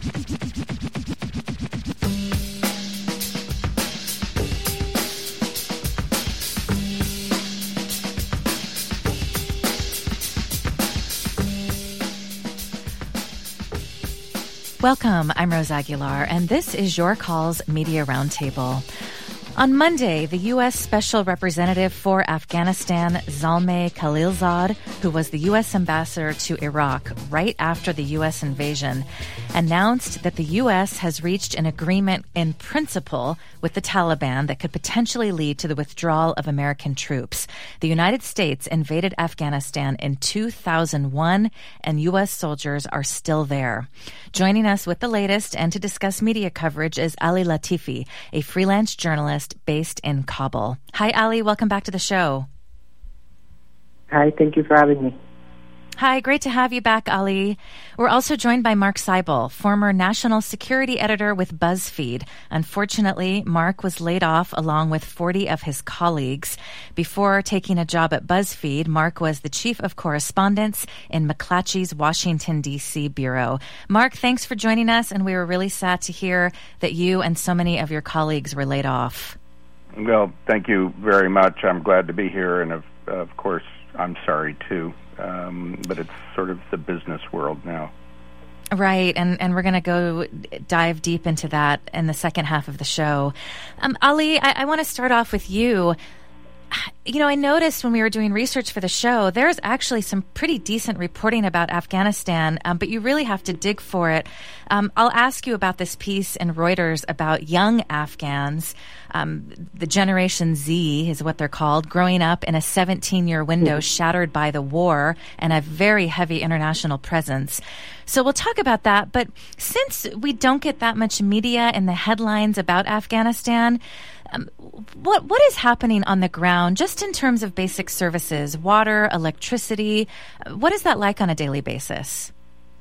Welcome, I'm Rose Aguilar, and this is Your Call's Media Roundtable. On Monday, the U.S. Special Representative for Afghanistan, Zalmay Khalilzad, who was the U.S. ambassador to Iraq right after the U.S. invasion, announced that the U.S. has reached an agreement in principle with the Taliban that could potentially lead to the withdrawal of American troops. The United States invaded Afghanistan in 2001, and U.S. soldiers are still there. Joining us with the latest and to discuss media coverage is Ali Latifi, a freelance journalist based in Kabul. Hi, Ali. Welcome back to the show. Hi. Thank you for having me. Hi. Great to have you back, Ali. We're also joined by Mark Seibel, former national security editor with BuzzFeed. Unfortunately, Mark was laid off along with 40 of his colleagues. Before taking a job at BuzzFeed, Mark was the chief of correspondence in McClatchy's Washington, D.C. bureau. Mark, thanks for joining us, and we were really sad to hear that you and so many of your colleagues were laid off. Well, thank you very much. I'm glad to be here, and of course, I'm sorry too. But it's sort of the business world now. Right, and we're going to go dive deep into that in the second half of the show. Ali, I want to start off with you. You know, I noticed when we were doing research for the show, there's actually some pretty decent reporting about Afghanistan, but you really have to dig for it. I'll ask you about this piece in Reuters about young Afghans. The Generation Z is what they're called, growing up in a 17-year window shattered by the war and a very heavy international presence. So we'll talk about that. But since we don't get that much media in the headlines about Afghanistan, what is happening on the ground, just in terms of basic services, water, electricity? What is that like on a daily basis?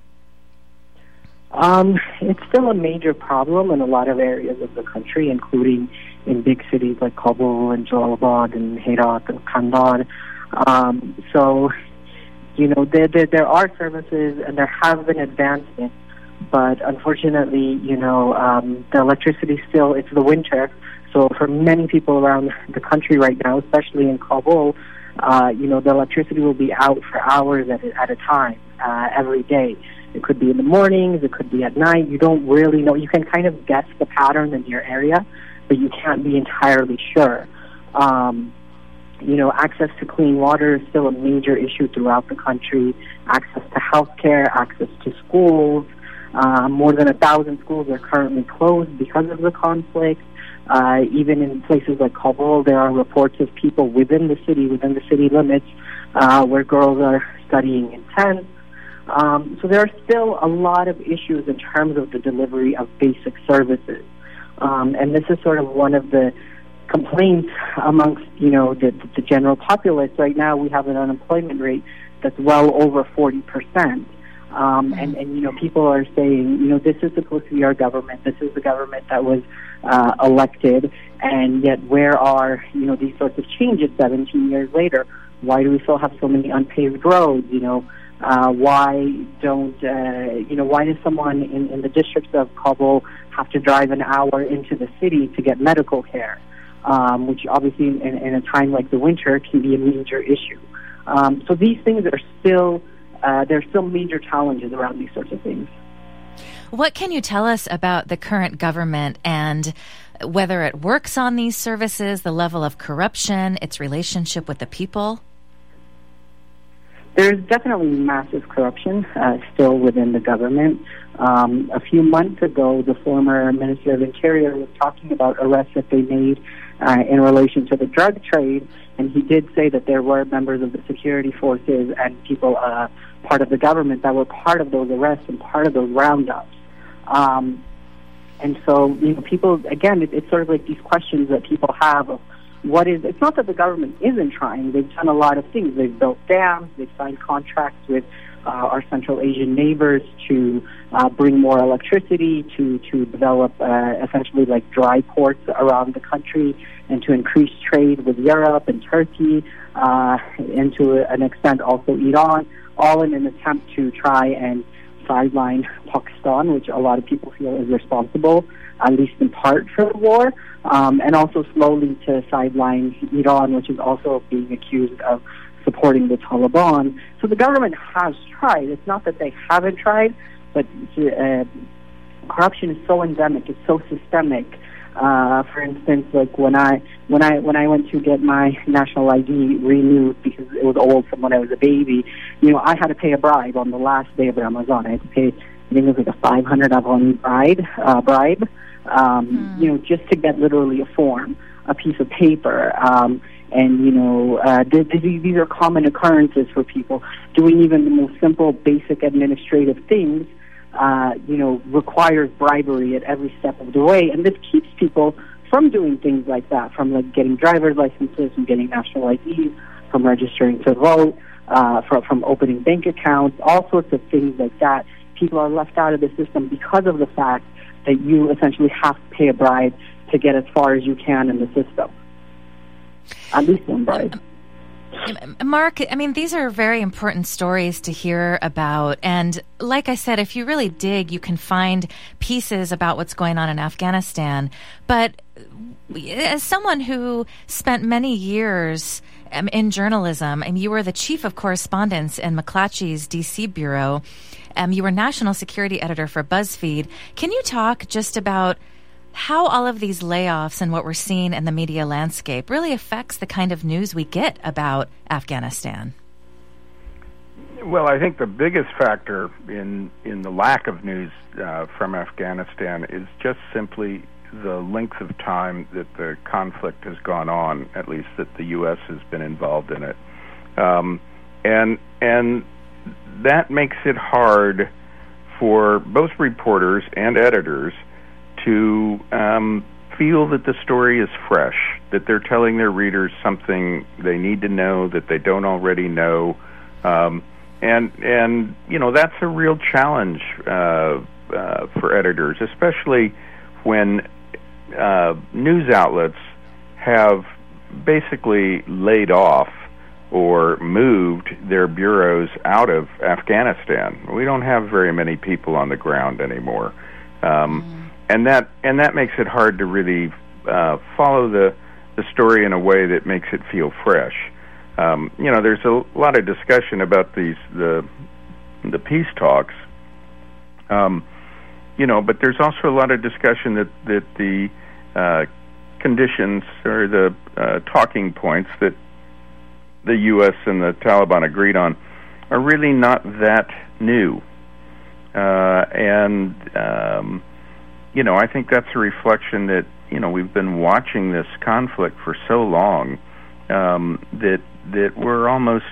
It's still a major problem in a lot of areas of the country, including in big cities like Kabul and Jalalabad and Herat and Kandahar. So, you know, there are services and there have been advancements, but unfortunately, you know, the electricity still, it's the winter. So for many people around the country right now, especially in Kabul, you know, the electricity will be out for hours at a time, every day. It could be in the mornings, it could be at night. You don't really know. You can kind of guess the pattern in your area, but you can't be entirely sure. You know, access to clean water is still a major issue throughout the country. Access to healthcare, access to schools. More than 1,000 schools are currently closed because of the conflict. Even in places like Kabul, there are reports of people within the city limits, where girls are studying in tents. So there are still a lot of issues in terms of the delivery of basic services. And this is sort of one of the complaints amongst, you know, the general populace. Right now we have an unemployment rate that's well over 40%. And, you know, people are saying, you know, this is supposed to be our government. This is the government that was elected. And yet where are, you know, these sorts of changes 17 years later? Why do we still have so many unpaved roads? You know, why does someone in the districts of Kabul have to drive an hour into the city to get medical care? Which obviously in a time like the winter can be a major issue. So these things are still, there are still major challenges around these sorts of things. What can you tell us about the current government and whether it works on these services, the level of corruption, its relationship with the people? There's definitely massive corruption still within the government. A few months ago, the former Minister of Interior was talking about arrests that they made in relation to the drug trade, and he did say that there were members of the security forces and people part of the government that were part of those arrests and part of those roundups. And so, you know, people, again, it's sort of like these questions that people have of it's not that the government isn't trying. They've done a lot of things. They've built dams. They've signed contracts with our Central Asian neighbors to bring more electricity, to develop essentially like dry ports around the country and to increase trade with Europe and Turkey and to an extent also Iran, all in an attempt to try and sideline Pakistan, which a lot of people feel is responsible, at least in part, for the war, and also slowly to sideline Iran, which is also being accused of supporting the Taliban. So the government has tried. It's not that they haven't tried, but corruption is so endemic, it's so systemic. For instance, like when I went to get my national ID renewed because it was old from when I was a baby, I had to pay a bribe on the last day of Ramadan. I had to pay, I think it was like a 500 Afghani bribe, just to get literally a form, a piece of paper. These are common occurrences for people. Doing even the most simple, basic administrative things requires bribery at every step of the way, and this keeps people from doing things like that, from like getting driver's licenses, from getting national IDs, from registering to vote, from opening bank accounts, all sorts of things like that. People are left out of the system because of the fact that you essentially have to pay a bribe to get as far as you can in the system. At least one bribe. Mark, these are very important stories to hear about. And like I said, if you really dig, you can find pieces about what's going on in Afghanistan. But as someone who spent many years in journalism, you were the chief of correspondence in McClatchy's D.C. bureau. You were national security editor for BuzzFeed. Can you talk just about how all of these layoffs and what we're seeing in the media landscape really affects the kind of news we get about Afghanistan? Well, I think the biggest factor in the lack of news from Afghanistan is just simply the length of time that the conflict has gone on, at least that the U.S. has been involved in it. And that makes it hard for both reporters and editors to feel that the story is fresh, that they're telling their readers something they need to know that they don't already know. And that's a real challenge for editors, especially when news outlets have basically laid off or moved their bureaus out of Afghanistan. We don't have very many people on the ground anymore. And that makes it hard to really follow the story in a way that makes it feel fresh. There's a lot of discussion about the peace talks, but there's also a lot of discussion that the conditions or the talking points that the U.S. and the Taliban agreed on are really not that new, I think that's a reflection that, we've been watching this conflict for so long that we're almost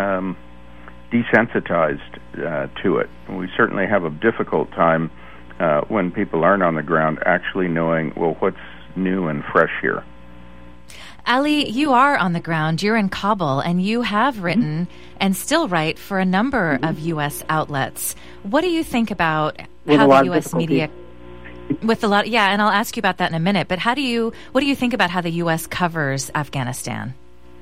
desensitized to it. We certainly have a difficult time when people aren't on the ground actually knowing, well, what's new and fresh here. Ali, you are on the ground. You're in Kabul, and you have written and still write for a number of U.S. outlets. What do you think about how the U.S. media... With a lot, and I'll ask you about that in a minute. But what do you think about how the U.S. covers Afghanistan?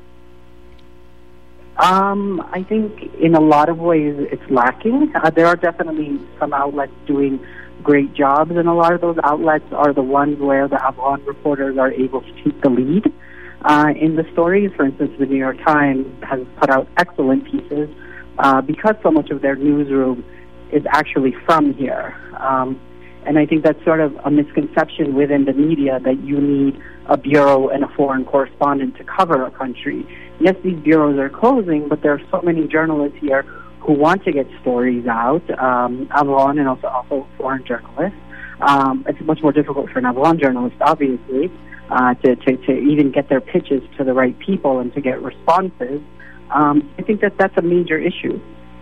I think in a lot of ways it's lacking. There are definitely some outlets doing great jobs, and a lot of those outlets are the ones where the Afghan reporters are able to take the lead in the stories. For instance, the New York Times has put out excellent pieces because so much of their newsroom is actually from here. And I think that's sort of a misconception within the media that you need a bureau and a foreign correspondent to cover a country. Yes, these bureaus are closing, but there are so many journalists here who want to get stories out, Afghan and also foreign journalists. It's much more difficult for an Afghan journalist, obviously, to even get their pitches to the right people and to get responses. I think that's a major issue.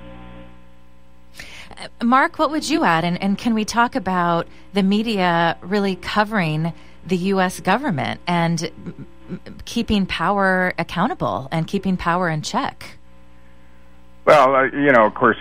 Mark, what would you add? And can we talk about the media really covering the U.S. government and keeping power accountable and keeping power in check? Well, of course,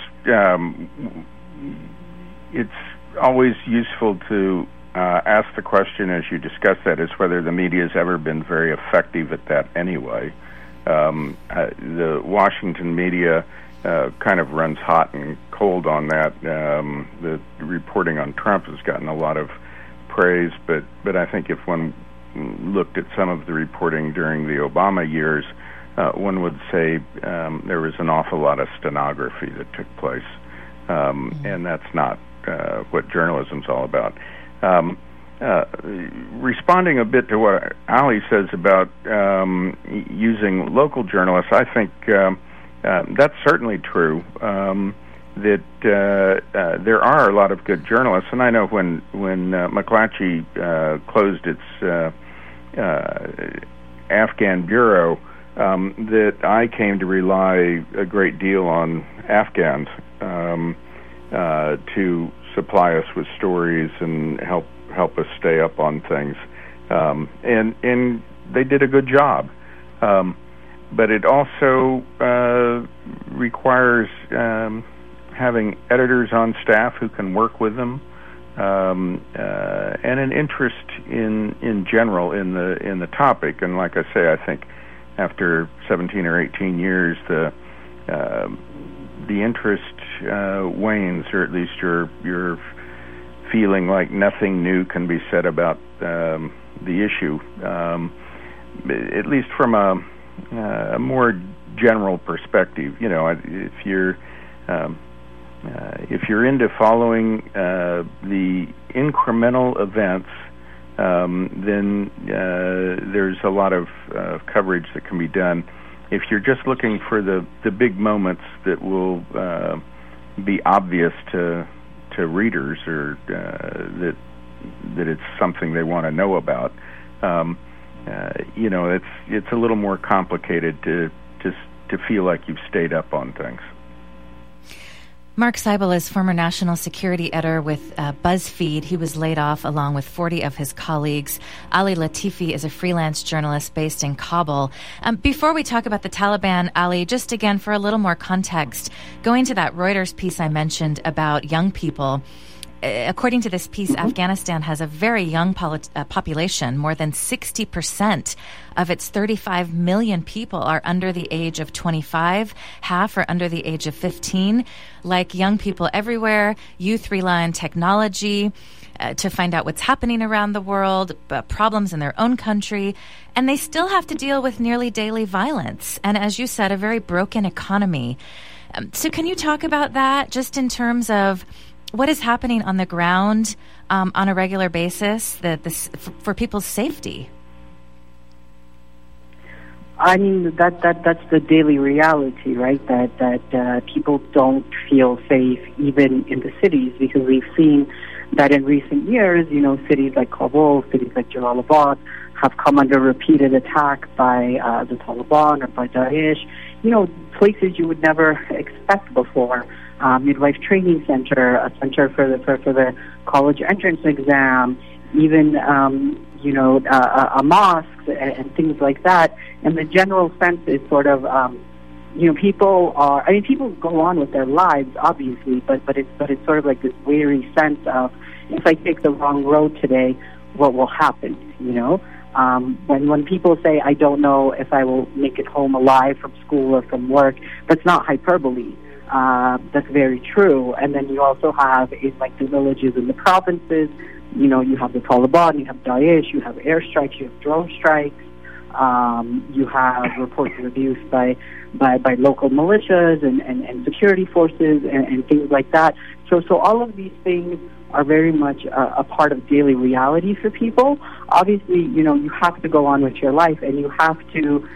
it's always useful to ask the question as you discuss that is whether the media has ever been very effective at that anyway. The Washington media kind of runs hot and cold on that. The reporting on Trump has gotten a lot of praise, but I think if one looked at some of the reporting during the Obama years, one would say there was an awful lot of stenography that took place, and that's not what journalism's all about. Responding a bit to what Ali says about using local journalists, I think that's certainly true. That there are a lot of good journalists, and I know when McClatchy closed its Afghan bureau, that I came to rely a great deal on Afghans to supply us with stories and help us stay up on things, and they did a good job. But it also requires having editors on staff who can work with them, and an interest in general in the topic. And like I say, I think after 17 or 18 years, the interest wanes, or at least you're feeling like nothing new can be said about the issue, at least from a more general perspective. You know, if you're into following the incremental events, then there's a lot of coverage that can be done. If you're just looking for the big moments that will be obvious to readers, or that it's something they want to know about, you know, it's a little more complicated to feel like you've stayed up on things. Mark Seibel is former national security editor with BuzzFeed. He was laid off along with 40 of his colleagues. Ali Latifi is a freelance journalist based in Kabul. Before we talk about the Taliban, Ali, just again for a little more context, going to that Reuters piece I mentioned about young people, according to this piece, Afghanistan has a very young population. More than 60% of its 35 million people are under the age of 25. Half are under the age of 15. Like young people everywhere, youth rely on technology to find out what's happening around the world, problems in their own country, and they still have to deal with nearly daily violence. And as you said, a very broken economy. So can you talk about that just in terms of what is happening on the ground on a regular basis for people's safety? I mean, that's the daily reality, right? That people don't feel safe even in the cities, because we've seen that in recent years, you know, cities like Kabul, cities like Jalalabad have come under repeated attack by the Taliban or by Daesh. You know, places you would never expect before. Midwife training center, a center for the college entrance exam, even a mosque and things like that. And the general sense is sort of, people go on with their lives, obviously, but it's sort of like this weary sense of, if I take the wrong road today, what will happen? You know, when people say, I don't know if I will make it home alive from school or from work, that's not hyperbole. That's very true. And then you also have, in like the villages in the provinces, you know, you have the Taliban, you have Daesh, you have airstrikes, you have drone strikes, you have reports of abuse by local militias and security forces and things like that. So all of these things are very much a part of daily reality for people. Obviously, you know, you have to go on with your life, and you have to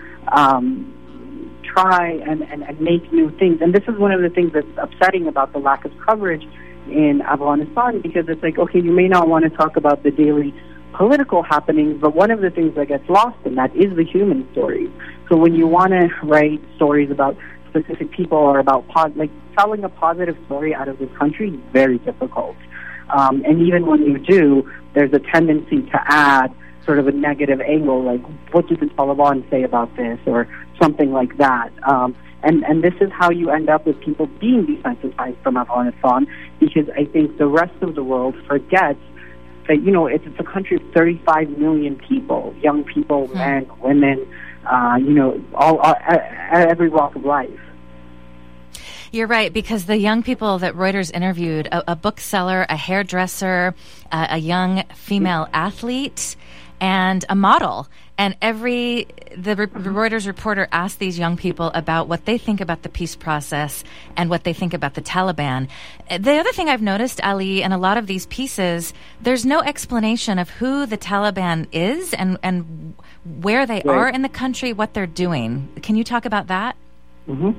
try and make new things. And this is one of the things that's upsetting about the lack of coverage in Afghanistan, because it's like, okay, you may not want to talk about the daily political happenings, but one of the things that gets lost in that is the human stories. So when you want to write stories about specific people or about telling a positive story out of this country is very difficult. And even when you do, there's a tendency to add sort of a negative angle, like, what did the Taliban say about this, or something like that. And this is how you end up with people being desensitized from Afghanistan, because I think the rest of the world forgets that, you know, it's a country of 35 million people, young people, men, women, all every walk of life. You're right, because the young people that Reuters interviewed, a bookseller, a hairdresser, a young female athlete, and a model. And the Reuters reporter asked these young people about what they think about the peace process and what they think about the Taliban. The other thing I've noticed, Ali, in a lot of these pieces, there's no explanation of who the Taliban is and where they are in the country, what they're doing. Can you talk about that? Mm-hmm.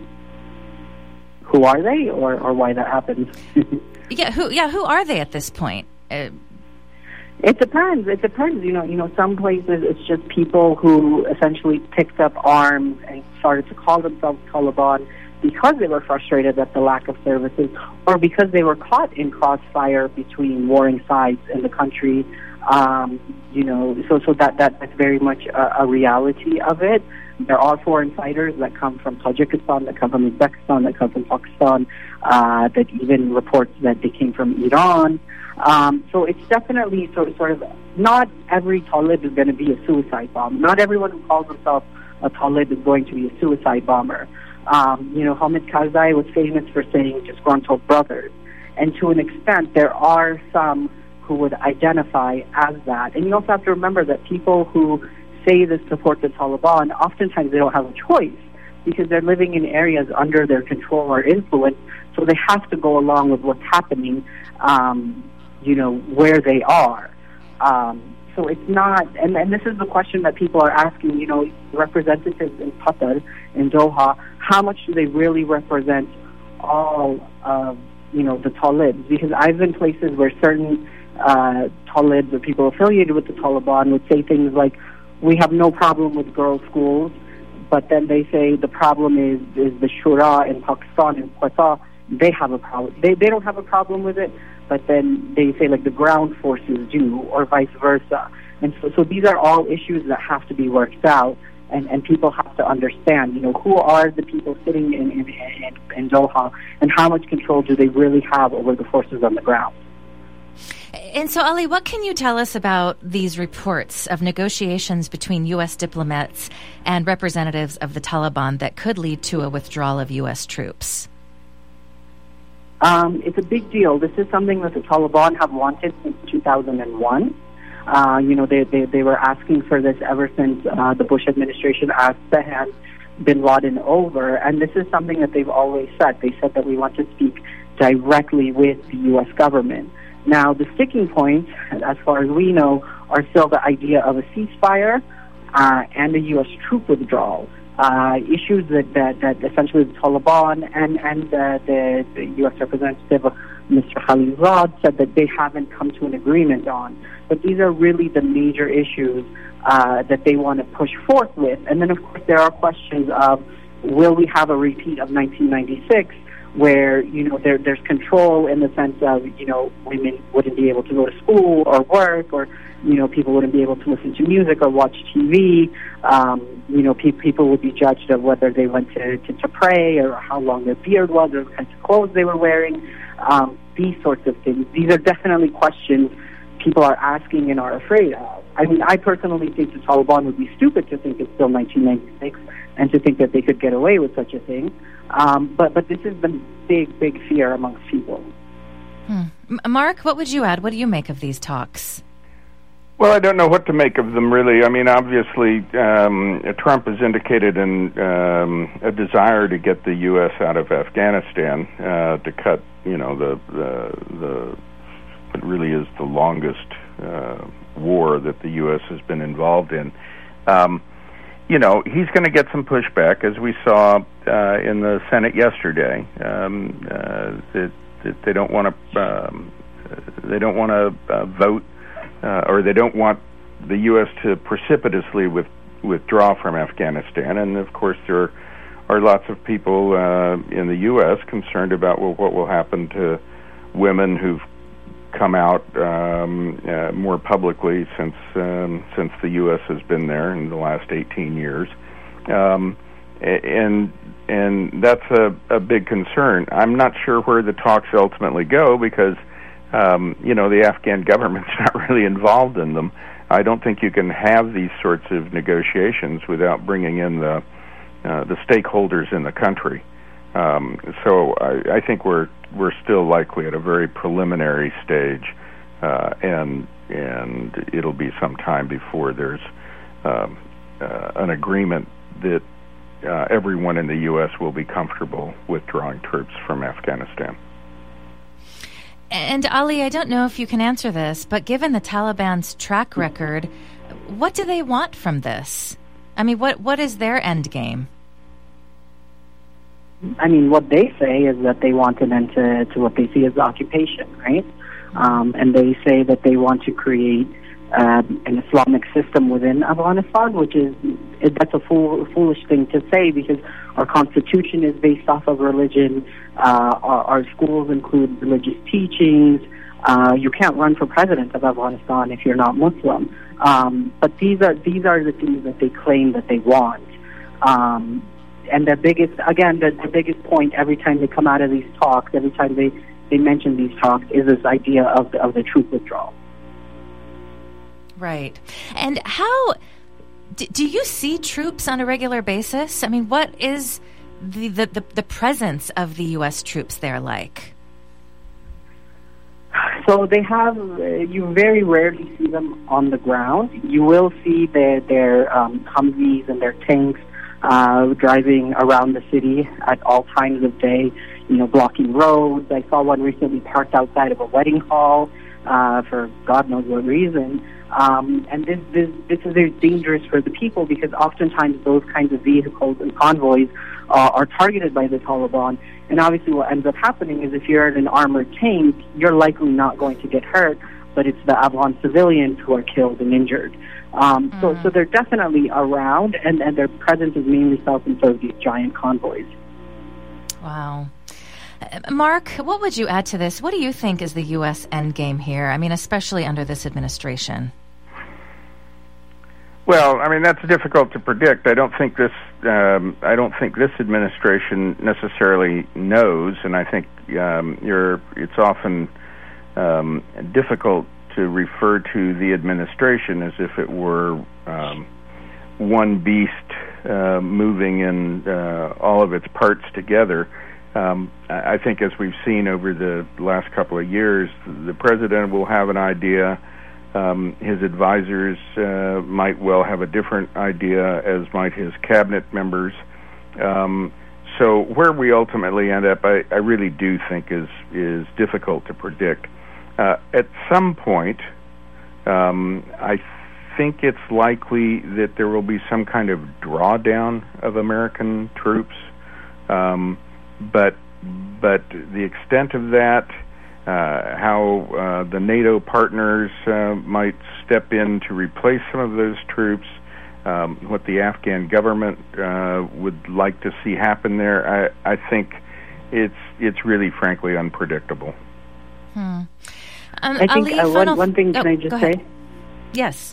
Who are they, or why that happens? Who are they at this point? It depends. You know, some places it's just people who essentially picked up arms and started to call themselves Taliban because they were frustrated at the lack of services, or because they were caught in crossfire between warring sides in the country. You know, so that's very much a reality of it. There are foreign fighters that come from Tajikistan, that come from Uzbekistan, that come from Pakistan, that even reports that they came from Iran. So it's definitely sort of not every Talib is going to be a suicide bomber. Not everyone who calls himself a Talib is going to be a suicide bomber. You know, Hamid Karzai was famous for saying disgruntled brothers. And to an extent, there are some who would identify as that. And you also have to remember that people who say they support the Taliban, oftentimes they don't have a choice because they're living in areas under their control or influence, so they have to go along with what's happening, you know, where they are. So it's not, and this is the question that people are asking, you know, representatives in Qatar, in Doha, how much do they really represent all of, you know, the Talibs? Because I've been places where certain Talibs or people affiliated with the Taliban would say things like, we have no problem with girls' schools, but then they say the problem is the Shura in Pakistan and Qatar, they have a problem. They don't have a problem with it, but then they say like the ground forces do, or vice versa. And so these are all issues that have to be worked out, and people have to understand, you know, who are the people sitting in Doha, and how much control do they really have over the forces on the ground. And so, Ali, what can you tell us about these reports of negotiations between U.S. diplomats and representatives of the Taliban that could lead to a withdrawal of U.S. troops? It's a big deal. This is something that the Taliban have wanted since 2001. You know, they were asking for this ever since the Bush administration asked to hand bin Laden over, and this is something that they've always said. They said that we want to speak directly with the U.S. government. Now, the sticking points, as far as we know, are still the idea of a ceasefire and a U.S. troop withdrawal. Issues that essentially the Taliban and the U.S. representative, Mr. Khalilzad, said that they haven't come to an agreement on. But these are really the major issues that they want to push forth with. And then, of course, there are questions of, will we have a repeat of 1996, where, you know, there's control in the sense of, you know, women wouldn't be able to go to school or work, or, you know, people wouldn't be able to listen to music or watch TV. You know, people would be judged of whether they went to pray, or how long their beard was, or what kinds of clothes they were wearing. These sorts of things. These are definitely questions people are asking and are afraid of. I mean, I personally think the Taliban would be stupid to think it's still 1996 and to think that they could get away with such a thing. But this is the big fear amongst people. Mark, what would you add? What do you make of these talks? Well, I don't know what to make of them, really. I mean, obviously, Trump has indicated a desire to get the U.S. out of Afghanistan, to cut, you know, the it really is the longest war that the U.S. has been involved in. You know, he's going to get some pushback, as we saw in the Senate yesterday. That they don't want to vote, or they don't want the U.S. to precipitously withdraw from Afghanistan. And of course, there are lots of people in the U.S. concerned about, well, what will happen to women who've come out more publicly since the U.S. has been there in the last 18 years, and that's a big concern. I'm not sure where the talks ultimately go, because you know, the Afghan government's not really involved in them. I don't think you can have these sorts of negotiations without bringing in the stakeholders in the country. So I think we're still likely at a very preliminary stage, and it'll be some time before there's an agreement that everyone in the U.S. will be comfortable withdrawing troops from Afghanistan. And Ali, I don't know if you can answer this, but given the Taliban's track record, what do they want from this? I mean, what is their end game? I mean, what they say is that they want an end to what they see as occupation, right? And they say that they want to create an Islamic system within Afghanistan, that's a foolish thing to say, because our constitution is based off of religion. Our schools include religious teachings. You can't run for president of Afghanistan if you're not Muslim. But these are the things that they claim that they want. And the biggest point every time they come out of these talks, every time they mention these talks, is this idea of the troop withdrawal. Right. And how do you see troops on a regular basis? I mean, what is the presence of the U.S. troops there like? So they have, you very rarely see them on the ground. You will see their Humvees and their tanks driving around the city at all times of day, blocking roads. I saw one recently parked outside of a wedding hall for God knows what reason. And this is very dangerous for the people, because oftentimes those kinds of vehicles and convoys are targeted by the Taliban. And obviously what ends up happening is if you're in an armored tank, you're likely not going to get hurt, but it's the Afghan civilians who are killed and injured. So they're definitely around, and their presence is mainly felt in sort of these giant convoys. Wow. Mark, what would you add to this? What do you think is the U.S. endgame here? I mean, especially under this administration. Well, I mean, that's difficult to predict. I don't think this administration necessarily knows, and I think it's often difficult to refer to the administration as if it were one beast moving in all of its parts together. I think, as we've seen over the last couple of years, the president will have an idea. His advisors might well have a different idea, as might his cabinet members. So where we ultimately end up, I really do think is difficult to predict. At some point, I think it's likely that there will be some kind of drawdown of American troops. But the extent of that, how the NATO partners might step in to replace some of those troops, what the Afghan government would like to see happen there, I think it's really, frankly, unpredictable. I think one thing, can I just say? Yes.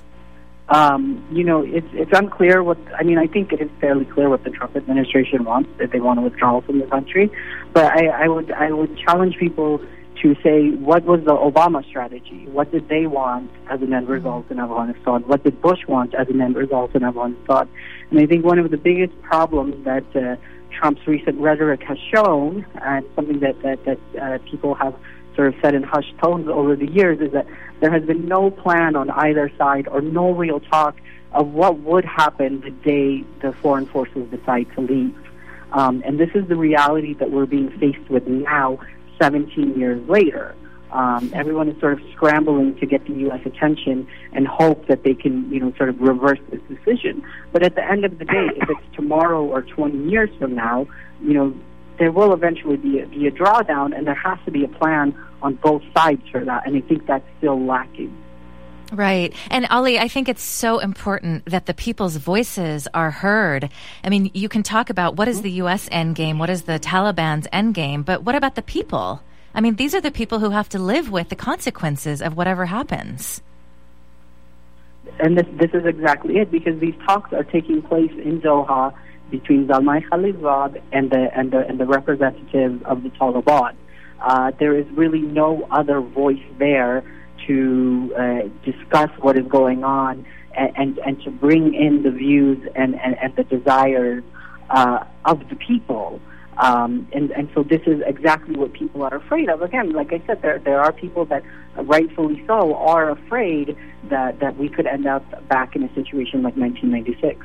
It's unclear I think it is fairly clear what the Trump administration wants, that they want to withdraw from the country. But I would challenge people to say, what was the Obama strategy? What did they want as an end result in Afghanistan? What did Bush want as an end result in Afghanistan? And I think one of the biggest problems that Trump's recent rhetoric has shown, and something that people have sort of said in hushed tones over the years, is that there has been no plan on either side, or no real talk of what would happen the day the foreign forces decide to leave. And this is the reality that we're being faced with now, 17 years later. Everyone is sort of scrambling to get the U.S. attention and hope that they can, sort of reverse this decision. But at the end of the day, if it's tomorrow or 20 years from now, there will eventually be a drawdown, and there has to be a plan on both sides for that, and I think that's still lacking. Right. And Ali, I think it's so important that the people's voices are heard. I mean, you can talk about what is the U.S. endgame, what is the Taliban's endgame, but what about the people? I mean, these are the people who have to live with the consequences of whatever happens. And this is exactly it, because these talks are taking place in Doha between Zalmay Khalilzad and the representatives of the Taliban. There is really no other voice there to discuss what is going on and to bring in the views and the desires of the people. And so this is exactly what people are afraid of. Again, like I said, there are people that, rightfully so, are afraid that we could end up back in a situation like 1996.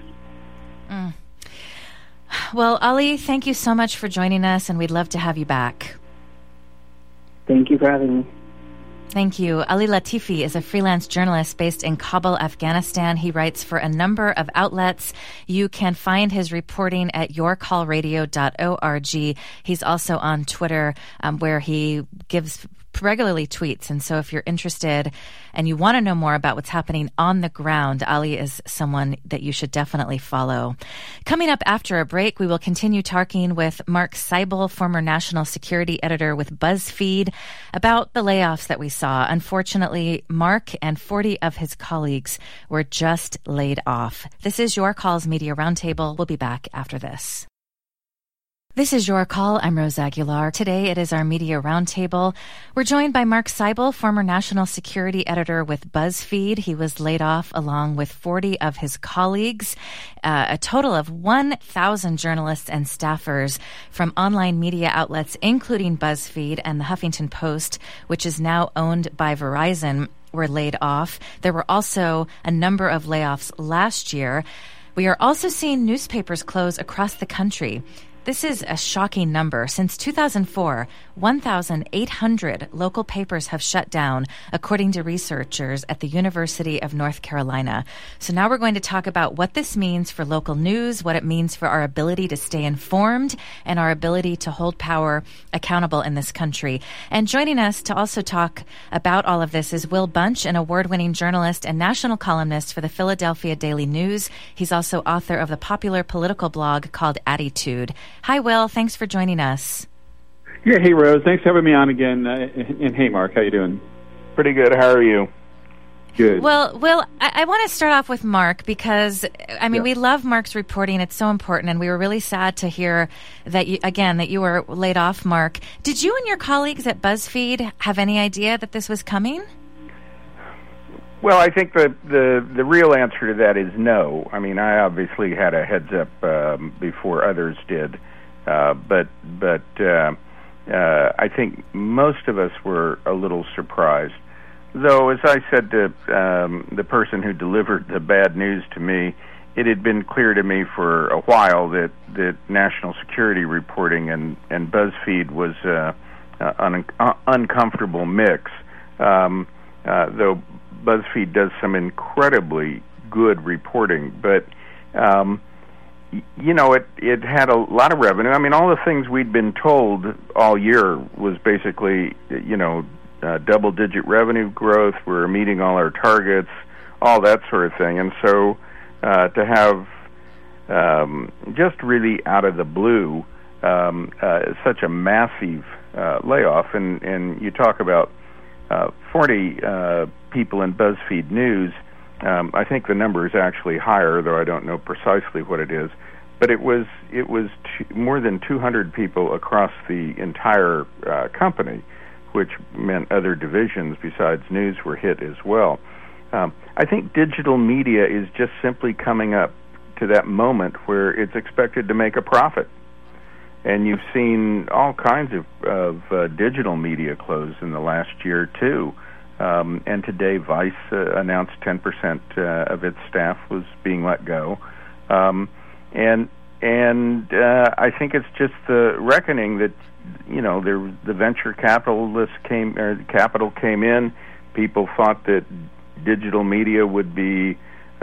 Well, Ali, thank you so much for joining us, and we'd love to have you back. Thank you for having me. Thank you. Ali Latifi is a freelance journalist based in Kabul, Afghanistan. He writes for a number of outlets. You can find his reporting at yourcallradio.org. He's also on Twitter, where he regularly tweets. And so if you're interested and you want to know more about what's happening on the ground, Ali is someone that you should definitely follow. Coming up after a break, we will continue talking with Mark Seibel, former national security editor with BuzzFeed, about the layoffs that we saw. Unfortunately, Mark and 40 of his colleagues were just laid off. This is Your Call's Media Roundtable. We'll be back after this. This is Your Call. I'm Rose Aguilar. Today it is our Media Roundtable. We're joined by Mark Seibel, former national security editor with BuzzFeed. He was laid off along with 40 of his colleagues, a total of 1,000 journalists and staffers from online media outlets, including BuzzFeed and the Huffington Post, which is now owned by Verizon, were laid off. There were also a number of layoffs last year. We are also seeing newspapers close across the country. This is a shocking number. Since 2004, 1,800 local papers have shut down, according to researchers at the University of North Carolina. So now we're going to talk about what this means for local news, what it means for our ability to stay informed, and our ability to hold power accountable in this country. And joining us to also talk about all of this is Will Bunch, an award-winning journalist and national columnist for the Philadelphia Daily News. He's also author of the popular political blog called Attitude. Hi, Will. Thanks for joining us. Yeah, hey, Rose. Thanks for having me on again. And hey, Mark, how you doing? Pretty good. How are you? Good. Well, Will, I want to start off with Mark because, we love Mark's reporting. It's so important, and we were really sad to hear that you were laid off, Mark. Did you and your colleagues at BuzzFeed have any idea that this was coming? Well, I think the real answer to that is no. I mean, I obviously had a heads up before others did, but I think most of us were a little surprised. Though, as I said to the person who delivered the bad news to me, it had been clear to me for a while that national security reporting and BuzzFeed was an uncomfortable mix, though BuzzFeed does some incredibly good reporting, but it had a lot of revenue. I mean, all the things we'd been told all year was basically, double-digit revenue growth. We're meeting all our targets, all that sort of thing. And so to have just really out of the blue such a massive layoff, and you talk about 40 people in BuzzFeed News. I think the number is actually higher, though I don't know precisely what it is. But it was more than 200 people across the entire company, which meant other divisions besides news were hit as well. I think digital media is just simply coming up to that moment where it's expected to make a profit. And you've seen all kinds of digital media close in the last year, too. And today, Vice announced 10% of its staff was being let go. And I think it's just the reckoning that, the venture capital came in. People thought that digital media would be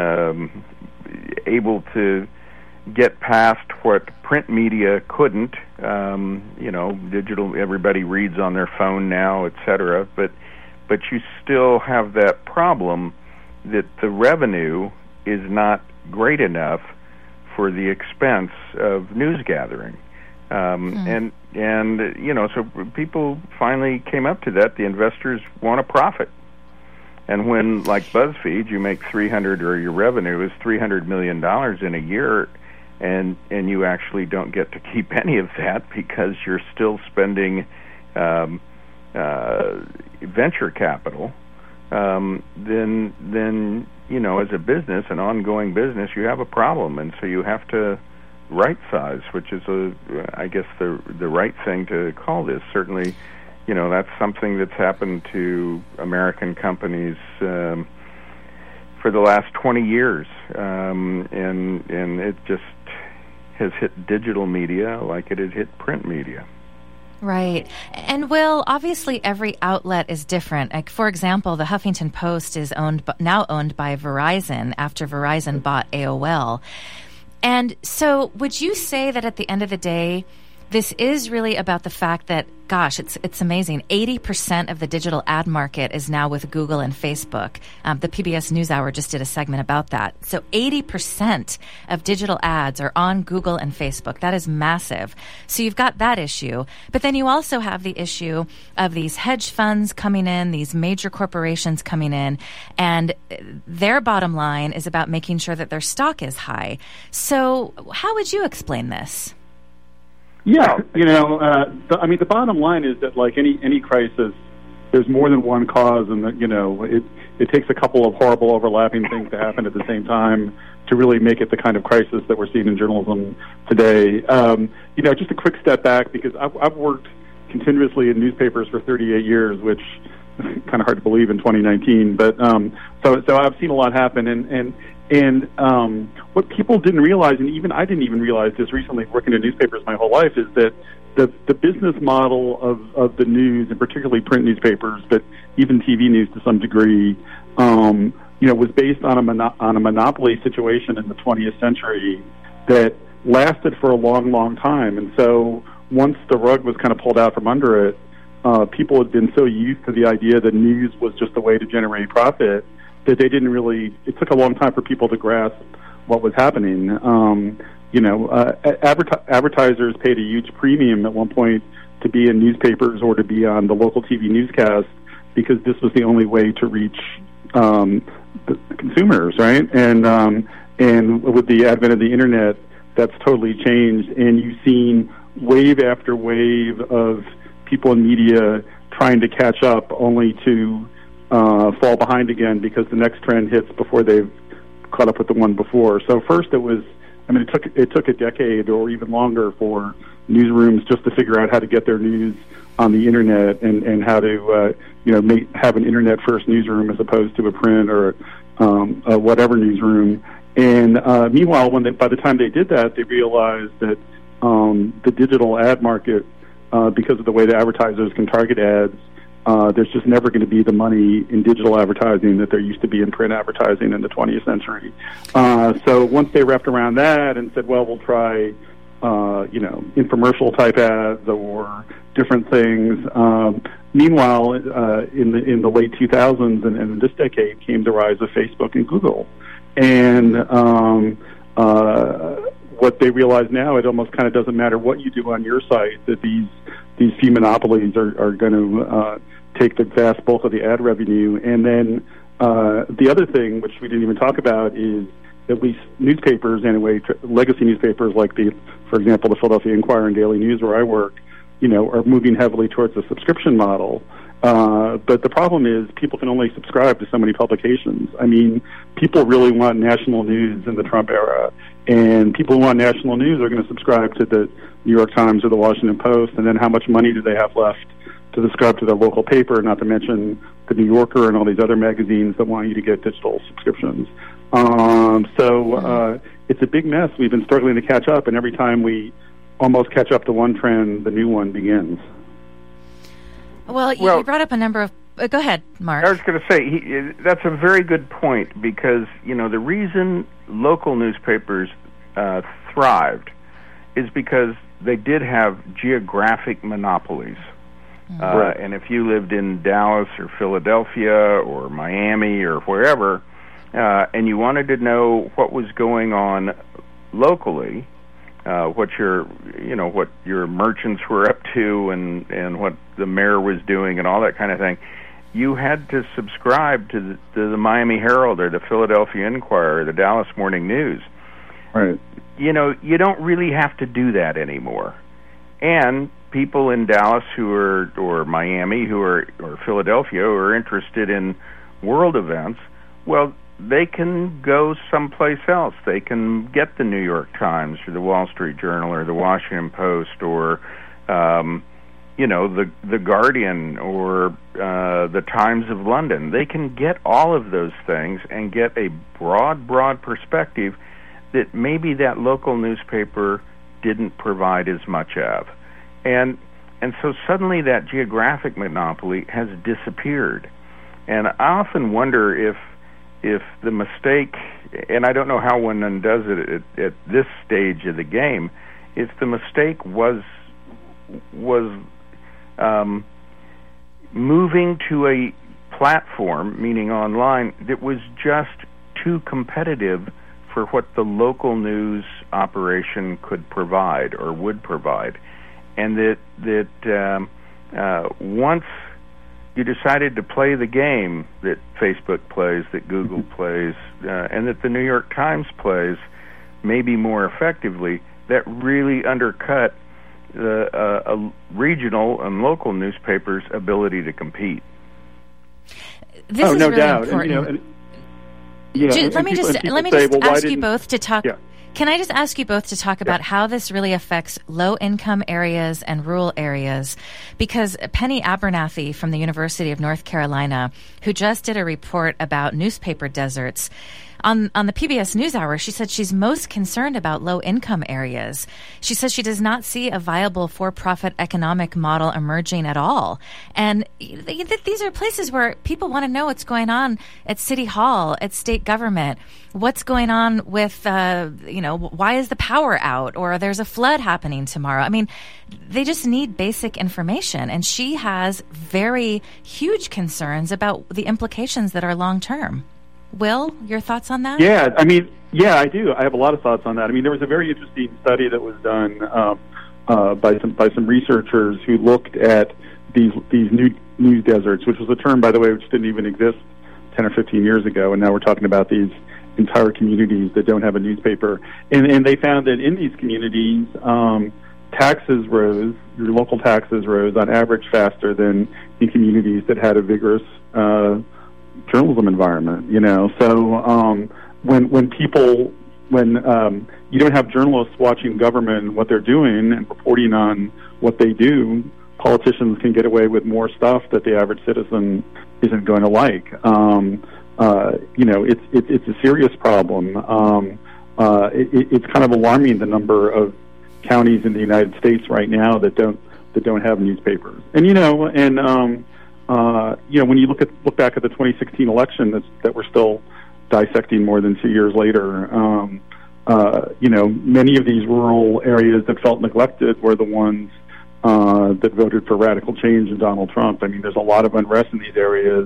able to get past what print media couldn't. Digital, everybody reads on their phone now, et cetera, but you still have that problem that the revenue is not great enough for the expense of news gathering. So people finally came up to that. The investors want a profit. And when, like BuzzFeed, you make your revenue is $300 million in a year, and you actually don't get to keep any of that because you're still spending venture capital, then as a business, an ongoing business, you have a problem, and so you have to right size, which is I guess the right thing to call this. Certainly, that's something that's happened to American companies for the last 20 years, and it just has hit digital media like it has hit print media. Right. And, Will, obviously every outlet is different. Like, for example, the Huffington Post is now owned by Verizon after Verizon bought AOL. And so would you say that at the end of the day, this is really about the fact that, gosh, it's amazing. 80% of the digital ad market is now with Google and Facebook. The PBS NewsHour just did a segment about that. So 80% of digital ads are on Google and Facebook. That is massive. So you've got that issue. But then you also have the issue of these hedge funds coming in, these major corporations coming in, and their bottom line is about making sure that their stock is high. So how would you explain this? Yeah, the bottom line is that, like any crisis, there's more than one cause, and that it takes a couple of horrible overlapping things to happen at the same time to really make it the kind of crisis that we're seeing in journalism today. Just a quick step back, because I've worked continuously in newspapers for 38 years, which is kind of hard to believe in 2019. But so I've seen a lot happen, and what people didn't realize, and even I didn't even realize this recently, working in newspapers my whole life, is that the business model of the news, and particularly print newspapers, but even TV news to some degree, was based on a monopoly situation in the 20th century that lasted for a long, long time. And so once the rug was kind of pulled out from under it, people had been so used to the idea that news was just a way to generate profit that they didn't really. It took a long time for people to grasp what was happening. Advertisers paid a huge premium at one point to be in newspapers or to be on the local TV newscast because this was the only way to reach the consumers, right? And with the advent of the internet, that's totally changed, and you've seen wave after wave of people in media trying to catch up, only to fall behind again because the next trend hits before they've caught up with the one before. So first it took a decade or even longer for newsrooms just to figure out how to get their news on the internet and how to have an internet first newsroom as opposed to a print or a whatever newsroom. And meanwhile, by the time they did that, they realized that the digital ad market, because of the way the advertisers can target ads, there's just never going to be the money in digital advertising that there used to be in print advertising in the 20th century. So once they wrapped around that and said, well, we'll try, infomercial type ads or different things. Meanwhile, in the late 2000s and in this decade came the rise of Facebook and Google. And what they realize now, it almost kind of doesn't matter what you do on your site, that these few monopolies are going to take the vast bulk of the ad revenue. And then the other thing, which we didn't even talk about, is at least newspapers, anyway, legacy newspapers like for example, the Philadelphia Inquirer and Daily News, where I work, are moving heavily towards a subscription model. But the problem is people can only subscribe to so many publications. I mean, people really want national news in the Trump era, and people who want national news are going to subscribe to the New York Times or the Washington Post, and then how much money do they have left to subscribe to their local paper, not to mention the New Yorker and all these other magazines that want you to get digital subscriptions. So it's a big mess. We've been struggling to catch up, and every time we almost catch up to one trend, the new one begins. Well, you brought up a number of... go ahead, Mark. I was going to say, that's a very good point, because, the reason local newspapers thrived is because they did have geographic monopolies. Right. And if you lived in Dallas or Philadelphia or Miami or wherever, and you wanted to know what was going on locally, what your merchants were up to and what the mayor was doing and all that kind of thing, you had to subscribe to the Miami Herald or the Philadelphia Inquirer or the Dallas Morning News. Right. You don't really have to do that anymore. And people in Dallas or Miami or Philadelphia who are interested in world events, well, they can go someplace else. They can get the New York Times or the Wall Street Journal or the Washington Post or the Guardian or the Times of London. They can get all of those things and get a broad perspective that maybe that local newspaper didn't provide as much of. And so suddenly that geographic monopoly has disappeared. And I often wonder if the mistake, and I don't know how one undoes it at this stage of the game, if the mistake was moving to a platform, meaning online, that was just too competitive for what the local news operation could provide or would provide. And that once you decided to play the game that Facebook plays, that Google plays, and that the New York Times plays maybe more effectively, that really undercut the regional and local newspapers' ability to compete. This is no really doubt. important. Let me just ask you both to talk. Yeah. Can I just ask you both to talk about how this really affects low-income areas and rural areas? Because Penny Abernathy from the University of North Carolina, who just did a report about newspaper deserts, on the PBS NewsHour, she said she's most concerned about low-income areas. She says she does not see a viable for-profit economic model emerging at all. And these are places where people want to know what's going on at City Hall, at state government, what's going on with, why is the power out, or there's a flood happening tomorrow. I mean, they just need basic information. And she has very huge concerns about the implications that are long-term. Will, your thoughts on that? Yeah, I do. I have a lot of thoughts on that. I mean, there was a very interesting study that was done by some researchers who looked at these news deserts, which was a term, by the way, which didn't even exist 10 or 15 years ago, and now we're talking about these entire communities that don't have a newspaper. And they found that in these communities, taxes rose, your local taxes rose on average faster than in communities that had a vigorous journalism environment, So when you don't have journalists watching government and what they're doing and reporting on what they do, politicians can get away with more stuff that the average citizen isn't going to like. It's a serious problem. It's kind of alarming, the number of counties in the United States right now that don't have newspapers. When you look back at the 2016 election that we're still dissecting more than 2 years later, many of these rural areas that felt neglected were the ones that voted for radical change and Donald Trump. I mean, there's a lot of unrest in these areas.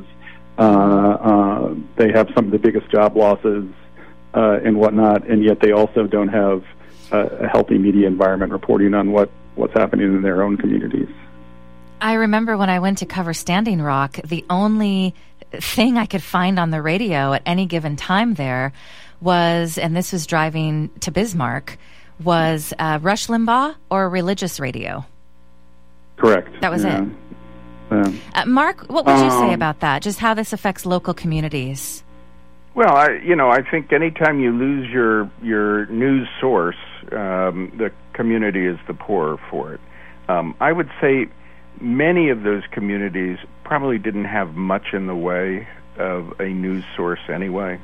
They have some of the biggest job losses and whatnot, and yet they also don't have a healthy media environment reporting on what's happening in their own communities. I remember when I went to cover Standing Rock, the only thing I could find on the radio at any given time there was, and this was driving to Bismarck, was Rush Limbaugh or religious radio. Correct. That was it. Mark, what would you say about that? Just how this affects local communities? Well, I think anytime you lose your news source, the community is the poorer for it. I would say many of those communities probably didn't have much in the way of a news source anyway.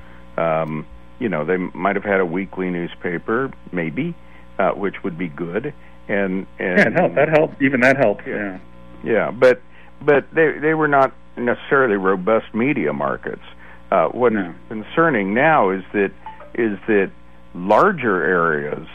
They might have had a weekly newspaper, maybe, which would be good. And that helps. Even that helps. Yeah. Yeah, but they were not necessarily robust media markets. What's concerning now is that larger areas,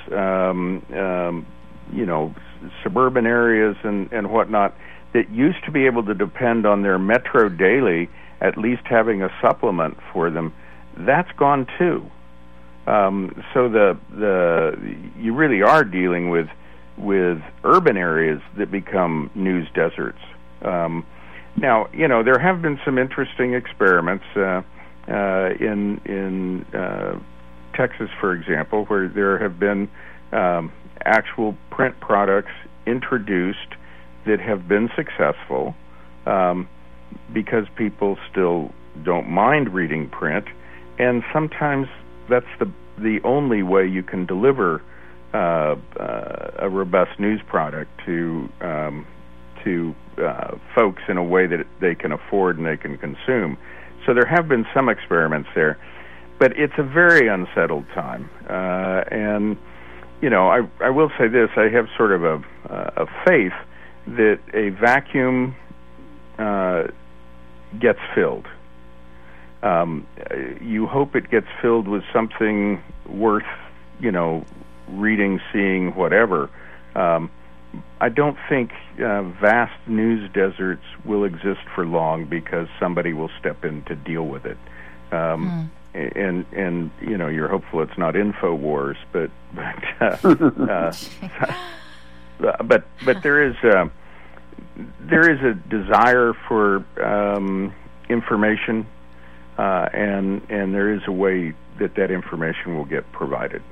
suburban areas and whatnot, that used to be able to depend on their Metro Daily at least having a supplement for them, that's gone too. So you really are dealing with urban areas that become news deserts. Now, there have been some interesting experiments in Texas, for example, where there have been actual print products introduced that have been successful because people still don't mind reading print, and sometimes that's the only way you can deliver a robust news product to folks in a way that they can afford and they can consume. So there have been some experiments there, but it's a very unsettled time. And I will say this: I have sort of a faith that a vacuum gets filled. You hope it gets filled with something worth, reading, seeing, whatever. I don't think vast news deserts will exist for long because somebody will step in to deal with it. And you're hopeful it's not InfoWars, but there is a desire for information, and there is a way that information will get provided.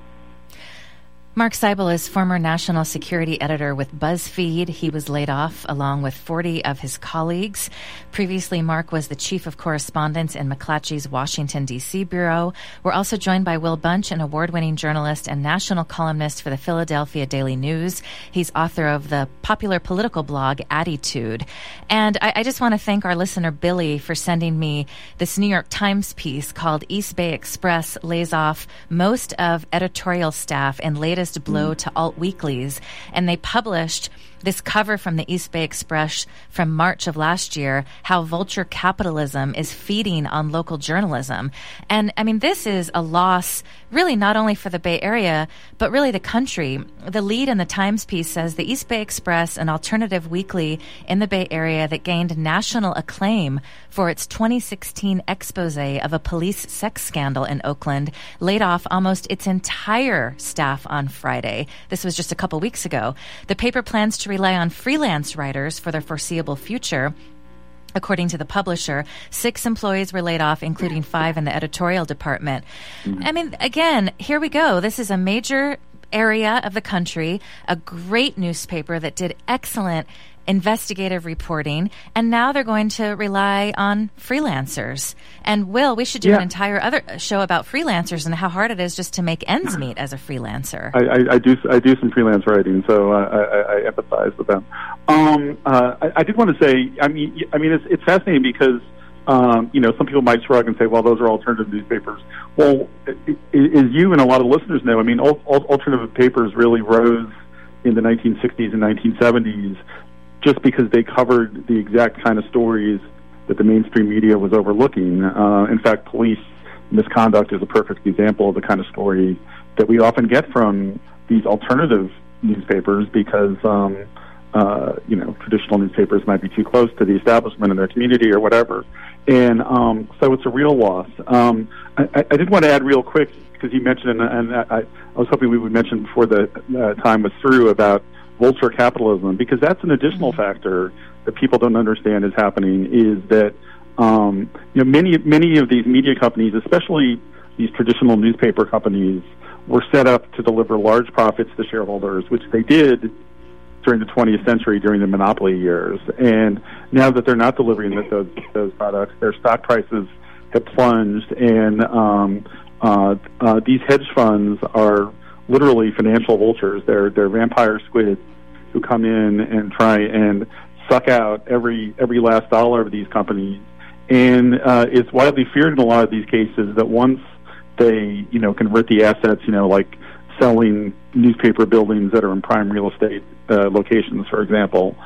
Mark Seibel is former national security editor with BuzzFeed. He was laid off along with 40 of his colleagues. Previously, Mark was the chief of correspondence in McClatchy's Washington, D.C. bureau. We're also joined by Will Bunch, an award-winning journalist and national columnist for the Philadelphia Daily News. He's author of the popular political blog Attitude. And I just want to thank our listener, Billy, for sending me this New York Times piece called East Bay Express Lays Off Most of Editorial Staff and Latest Blow to alt weeklies. And they published this cover from the East Bay Express from March of last year, how vulture capitalism is feeding on local journalism. And I mean, this is a loss really not only for the Bay Area, but really the country. The lead in the Times piece says the East Bay Express, an alternative weekly in the Bay Area that gained national acclaim for its 2016 expose of a police sex scandal in Oakland, laid off almost its entire staff on Friday. This was just a couple weeks ago. The paper plans to rely on freelance writers for their foreseeable future. According to the publisher, 6 employees were laid off, including 5 in the editorial department. I mean, again, here we go. This is a major area of the country, a great newspaper that did excellent investigative reporting, and now they're going to rely on freelancers. And Will, we should do an entire other show about freelancers and how hard it is just to make ends meet as a freelancer. I do some freelance writing, so I empathize with them. I did want to say, I mean, it's fascinating because some people might shrug and say, well, those are alternative newspapers. Well, as you and a lot of listeners know, I mean, alternative papers really rose in the 1960s and 1970s just because they covered the exact kind of stories that the mainstream media was overlooking. In fact, police misconduct is a perfect example of the kind of story that we often get from these alternative newspapers because, traditional newspapers might be too close to the establishment in their community or whatever. And so it's a real loss. I did want to add real quick, because you mentioned, and I was hoping we would mention before the time was through, about vulture capitalism, because that's an additional factor that people don't understand is happening, is that many of these media companies, especially these traditional newspaper companies, were set up to deliver large profits to shareholders, which they did during the 20th century, during the monopoly years. And now that they're not delivering those products, their stock prices have plunged, and these hedge funds are literally financial vultures. They're vampire squids who come in and try and suck out every last dollar of these companies. And it's widely feared in a lot of these cases that once they convert the assets, like selling newspaper buildings that are in prime real estate locations, for example,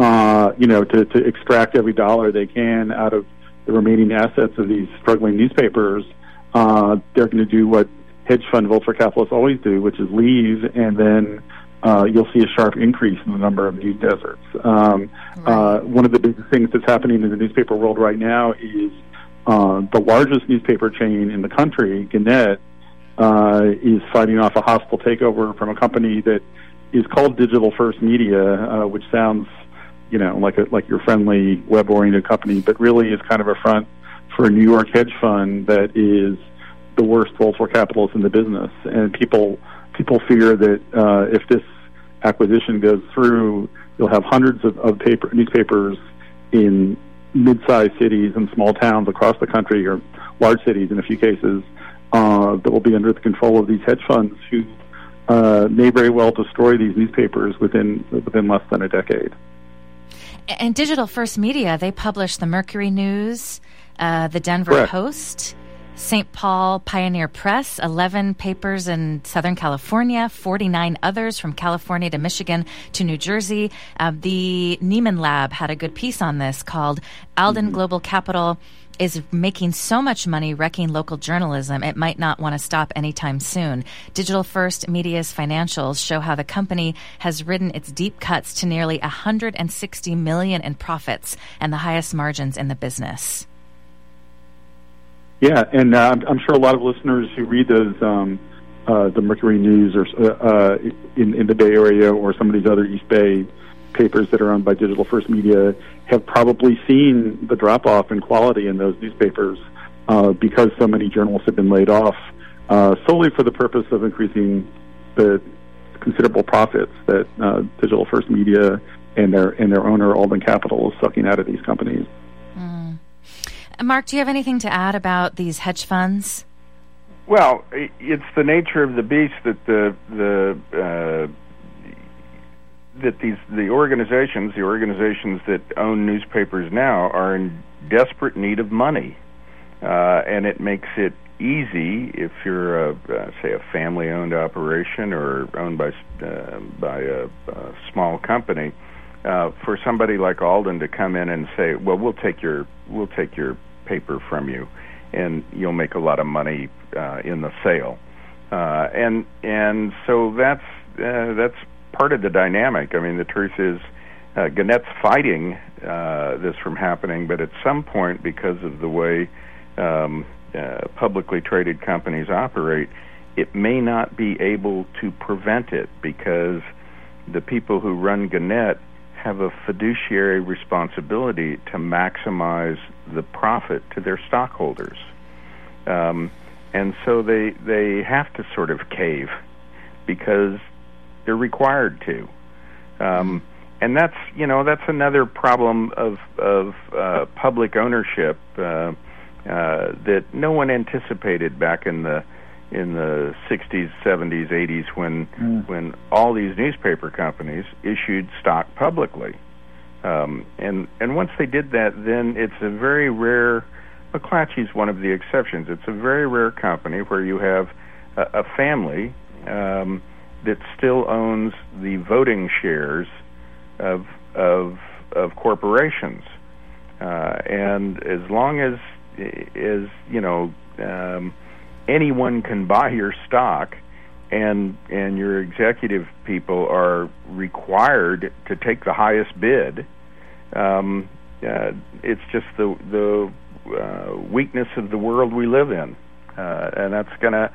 to extract every dollar they can out of the remaining assets of these struggling newspapers, they're going to do what hedge fund vulture capitalists always do, which is leave, and then you'll see a sharp increase in the number of news deserts. One of the big things that's happening in the newspaper world right now is the largest newspaper chain in the country, Gannett, is fighting off a hostile takeover from a company that is called Digital First Media, which sounds, like your friendly web-oriented company, but really is kind of a front for a New York hedge fund that is the worst vulture capitalist in the business. And people fear that if this acquisition goes through, you'll have hundreds of newspapers in mid-sized cities and small towns across the country, or large cities in a few cases, that will be under the control of these hedge funds who may very well destroy these newspapers within less than a decade. And Digital First Media, they publish the Mercury News, the Denver Correct. Post, St. Paul Pioneer Press, 11 papers in Southern California, 49 others from California to Michigan to New Jersey. The Nieman Lab had a good piece on this called Alden Global Capital is making so much money wrecking local journalism, it might not want to stop anytime soon. Digital First Media's financials show how the company has ridden its deep cuts to nearly $160 million in profits and the highest margins in the business. Yeah, and I'm sure a lot of listeners who read those, the Mercury News, or in the Bay Area, or some of these other East Bay papers that are owned by Digital First Media, have probably seen the drop-off in quality in those newspapers because so many journalists have been laid off solely for the purpose of increasing the considerable profits that Digital First Media and their owner, Alden Capital, is sucking out of these companies. Mark, do you have anything to add about these hedge funds? Well, it's the nature of the beast that the organizations that own newspapers now are in desperate need of money, and it makes it easy if you're say a family-owned operation or owned by a small company, for somebody like Alden to come in and say, "Well, we'll take your paper from you, and you'll make a lot of money in the sale," and so that's part of the dynamic. I mean, the truth is, Gannett's fighting this from happening, but at some point, because of the way publicly traded companies operate, it may not be able to prevent it, because the people who run Gannett have a fiduciary responsibility to maximize the profit to their stockholders. And so they have to sort of cave because they're required to. And that's another problem of public ownership that no one anticipated back in the 60s, 70s, 80s when all these newspaper companies issued stock publicly. And once they did that, then it's a very rare, McClatchy's one of the exceptions, it's a very rare company where you have a family that still owns the voting shares of corporations. And as long as anyone can buy your stock, and your executive people are required to take the highest bid, it's just the weakness of the world we live in, and that's gonna.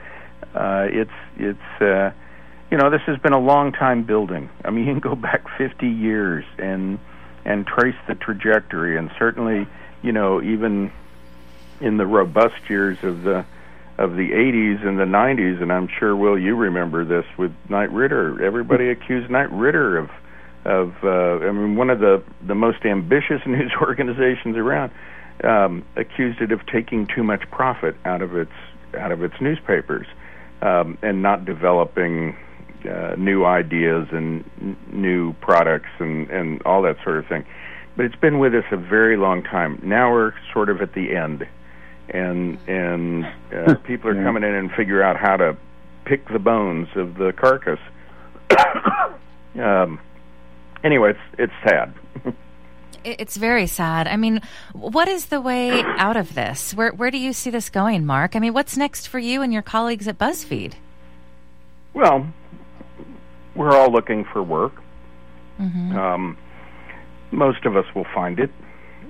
This has been a long time building. I mean, you can go back 50 years and trace the trajectory, and certainly, even in the robust years of the 80s and the 90s, and I'm sure, Will, you remember this with Knight Ridder. Everybody accused Knight Ridder of one of the most ambitious news organizations around, accused it of taking too much profit out of its newspapers, and not developing new ideas and new products and all that sort of thing. But it's been with us a very long time. Now we're sort of at the end, and people are coming in and figure out how to pick the bones of the carcass. Anyway, it's sad. It's very sad. I mean, what is the way out of this? Where do you see this going, Mark? I mean, what's next for you and your colleagues at BuzzFeed? Well, we're all looking for work. Mm-hmm. Most of us will find it.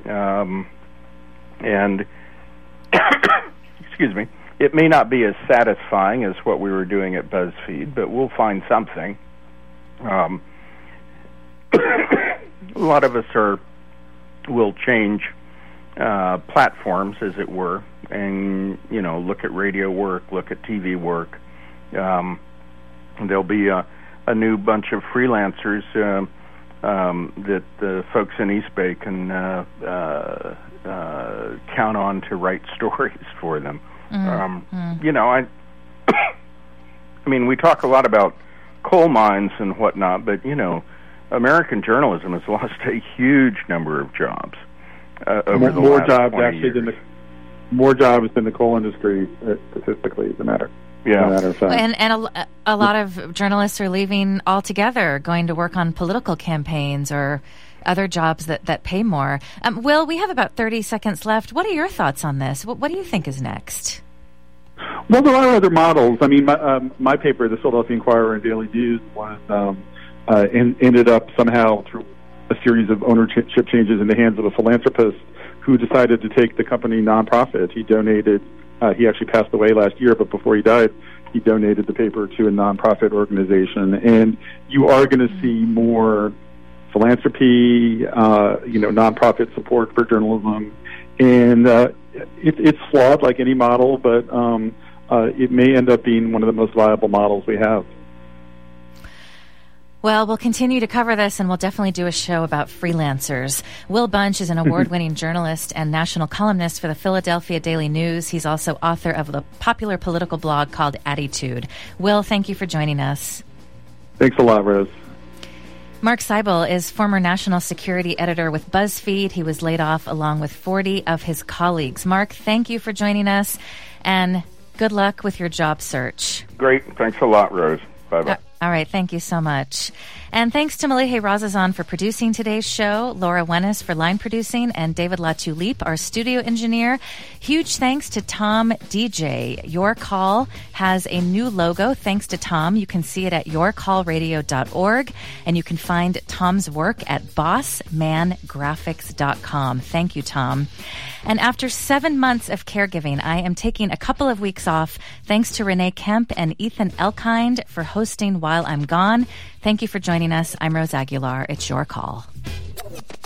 And excuse me, it may not be as satisfying as what we were doing at BuzzFeed, but we'll find something. A lot of us will change platforms, as it were, and look at radio work, look at TV work. There'll be a new bunch of freelancers that the folks in East Bay can count on to write stories for them. You know, I mean, we talk a lot about coal mines and whatnot, but, you know, American journalism has lost a huge number of jobs over the last 20 years. More jobs than the coal industry, statistically, as a matter of fact. And a lot of journalists are leaving altogether, going to work on political campaigns or other jobs that pay more. Will, we have about 30 seconds left. What are your thoughts on this? What do you think is next? Well, there are other models. I mean, my paper, the Philadelphia Inquirer and Daily News, was ended up somehow through a series of ownership changes in the hands of a philanthropist who decided to take the company nonprofit. He donated. He actually passed away last year, but before he died, he donated the paper to a nonprofit organization. And you are going to see more philanthropy, nonprofit support for journalism, and it's flawed like any model, but it may end up being one of the most viable models we have. Well, we'll continue to cover this, and we'll definitely do a show about freelancers. Will Bunch is an award-winning journalist and national columnist for the Philadelphia Daily News. He's also author of a popular political blog called Attitude. Will, thank you for joining us. Thanks a lot, Rose. Mark Seibel is former national security editor with BuzzFeed. He was laid off along with 40 of his colleagues. Mark, thank you for joining us, and good luck with your job search. Great. Thanks a lot, Rose. Bye-bye. All right. Thank you so much. And thanks to Malihe Razazan for producing today's show, Laura Wennis for line producing, and David LaTulippe, our studio engineer. Huge thanks to Tom DJ. Your Call has a new logo. Thanks to Tom. You can see it at yourcallradio.org, and you can find Tom's work at bossmangraphics.com. Thank you, Tom. And after 7 months of caregiving, I am taking a couple of weeks off. Thanks to Renee Kemp and Ethan Elkind for hosting while I'm gone. Thank you for joining us. I'm Rose Aguilar. It's Your Call.